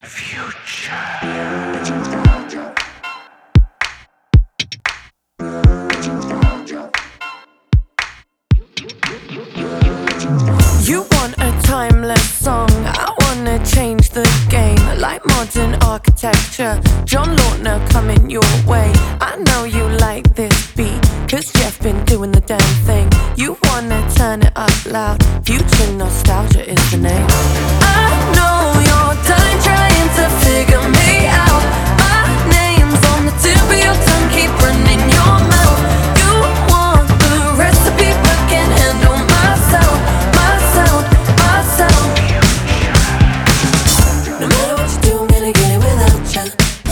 You want a timeless song, I wanna change the game. Like modern architecture, John Lautner coming your way. I know you like this beat, cause Jeff been doing the damn thing. You wanna turn it up loud, future nostalgia is the name. I know you're done trying to figure me out. My name's on the tip of your tongue, keep running your mouth. You want the recipe but can't handle my sound. No matter what you do, I'm gonna get it without ya.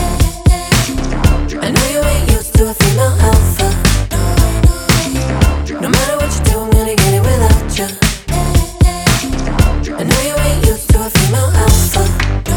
I know you ain't used to a female alpha. No matter what you do, I'm gonna get it without ya. I know you ain't used to a female alpha.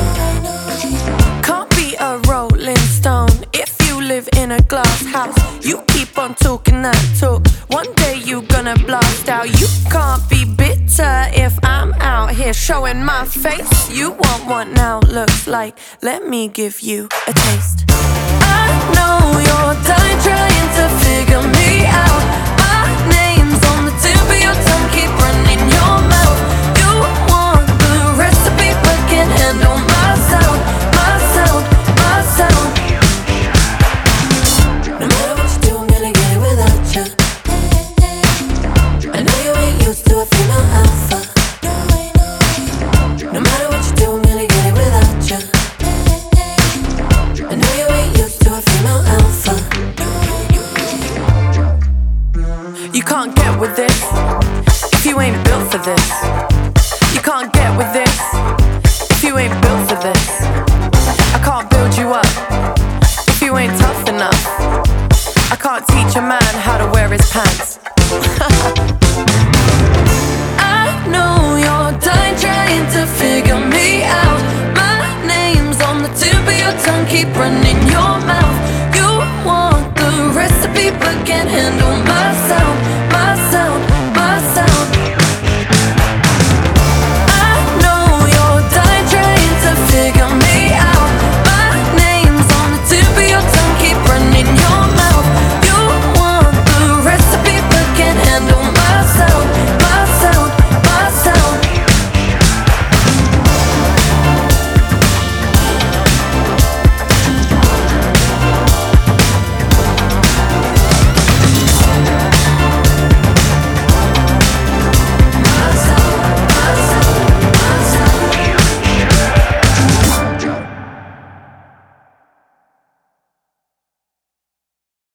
Can't be a rolling stone if you live in a glass house. You keep on talking that talk, one day you gonna blast out. You can't be bitter if I'm out here showing my face. You want what now looks like, let me give you a taste. I know you're done trying to figure me out. My name's on the tip of your tongue, keep running your mouth. You want the recipe but can't handle my sound. My sound, my sound. No matter what you do, I'm gonna get it without ya. I know you ain't used to a female alpha. No matter what you do, I'm gonna get it without ya. I know you ain't used to a female alpha. You can't get with this if you ain't built for this. You can't get with this if you ain't built for this. I can't build you up if you ain't tough enough. I can't teach a man how to wear his pants. I know you're done trying to figure me out. My name's on the tip of your tongue, keep running your mouth.